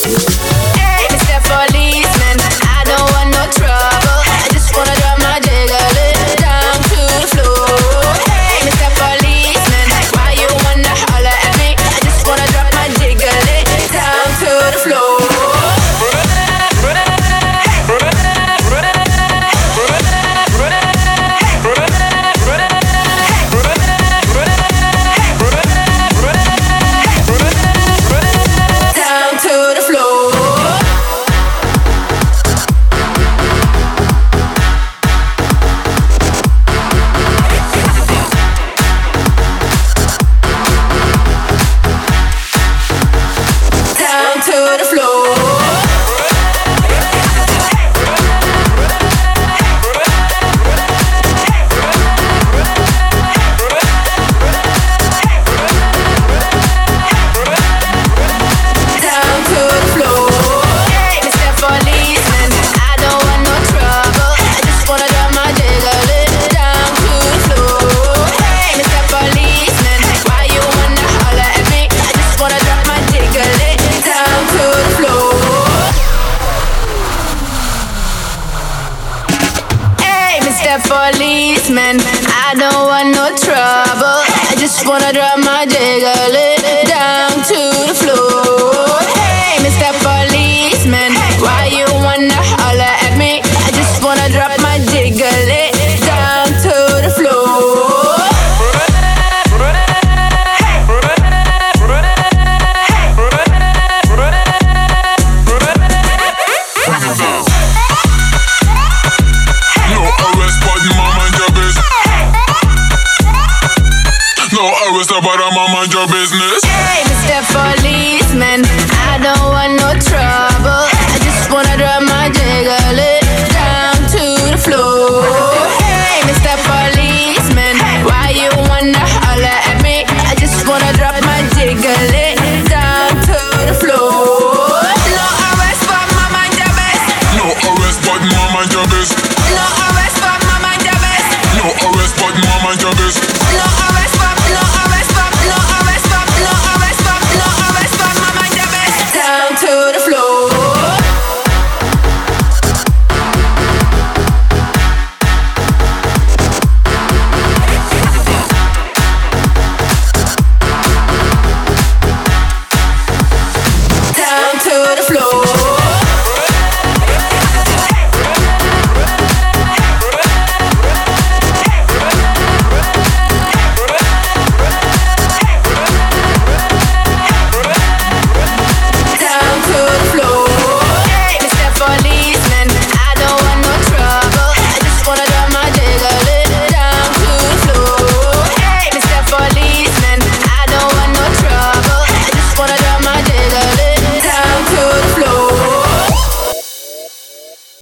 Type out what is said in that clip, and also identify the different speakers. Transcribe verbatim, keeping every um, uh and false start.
Speaker 1: Hey, Mister Policeman, I don't want no trouble. I just wanna drop my jiggle it down to the floor. Hey, Mister Policeman, why you wanna holler at me? I just wanna drop my jiggle it down to the floor. Policeman, I don't want no trouble. I just wanna drop my jiggle it down to the floor. Hey, Mister Policeman, why you wanna holler at me? I just wanna drop my jiggle it down to the floor.
Speaker 2: But I'm on mind your business.
Speaker 1: Hey, Mister Policeman, I don't want no trouble. I just wanna drop my jiggle it down to the floor. Hey, Mister Policeman, why you wanna holler at me? I just wanna drop my jiggle it down to the floor. No arrest, but my mind your best.
Speaker 2: No arrest, but my mind your best.
Speaker 1: No arrest, but my mind your best.
Speaker 2: No arrest, but my mind your best.
Speaker 1: No arrest, but no arrest, but no arrest, but no arrest, but no arrest, but my mind your best. Down to the floor. Down to the floor.